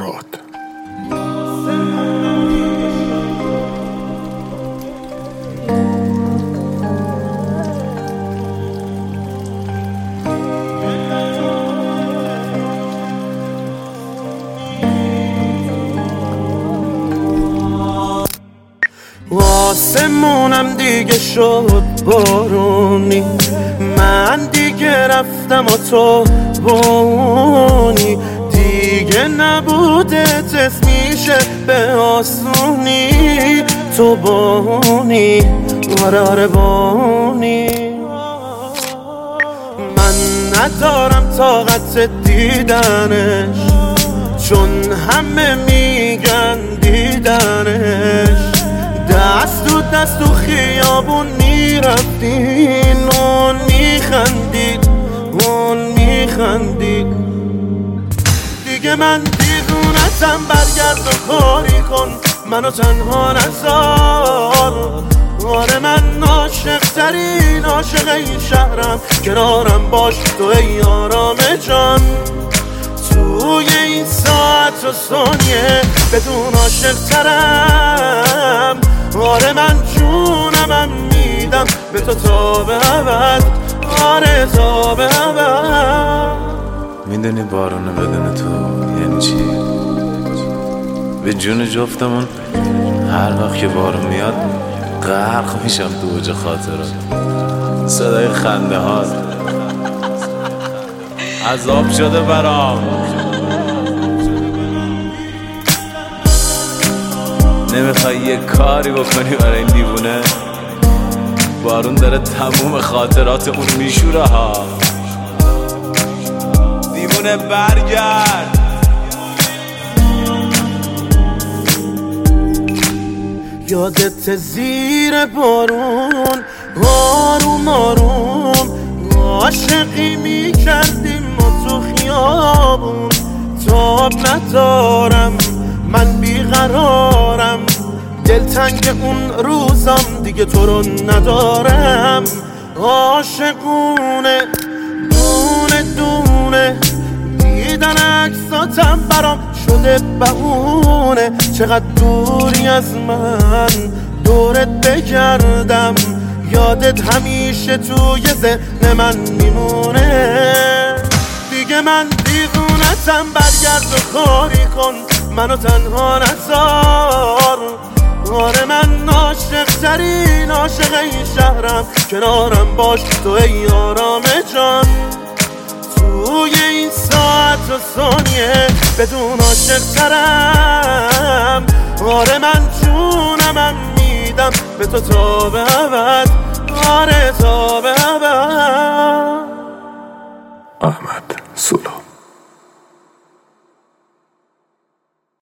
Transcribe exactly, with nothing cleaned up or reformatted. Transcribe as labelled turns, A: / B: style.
A: راد.
B: آسمونم دیگه شد بارونی، من دیگه رفتم و تو بونی، دیگه نبوده تست میشه به آسونی، تو بونی، آره آره بونی. من ندارم طاقت دیدنش، چون همه میگن دیدنش، دست تو دست تو خیابون میرفتین، اون میخندید اون میخندید. دیگه من دیوونتم، برگرد و کاری کن، منو تنها نذار. آره من عاشق ترین عاشق این شهرم، کنارم باش تو ای آرام جان. توی این ساعت و ثانیه بدون عاشق ترم، آره من جونمم میدم به تو تا به ابد، آره تا به ابد.
C: میدونی بارونه بدون تو یعنی چی؟ به جون جفتمون هر وقت که بارون میاد غرق میشم تو اوج خاطرات، صدای خنده هات عذاب شده برام. نمیخوای یه کاری بکنی برای این دیوونه؟ بارون داره تموم خاطرات اون میشوره ها. دیوونه برگرد.
B: یادت زیر بارون آروم آروم عاشقی میکردیم ما تو خیابون. تاب ندارم من بیقرارم، دلتنگ اون روزم دیگه تو رو ندارم. عاشقونه دونه دونه دیدن عکساتم برام شده بهونه. چقدر دوری از من دورت بگردم، یادت همیشه توی ذهن من میمونه. دیگه من دیوونتم، برگرد و کاری کن، منو تنها نذار. آره من عاشق ترین عاشق این شهرم، کنارم باش تو ای آرام جان. توی این ساعت و ثانیه بدون عاشق ترم، آره من جونمم میدم به تو تا به ابد، آره تا به ابد.
A: احمد سولا.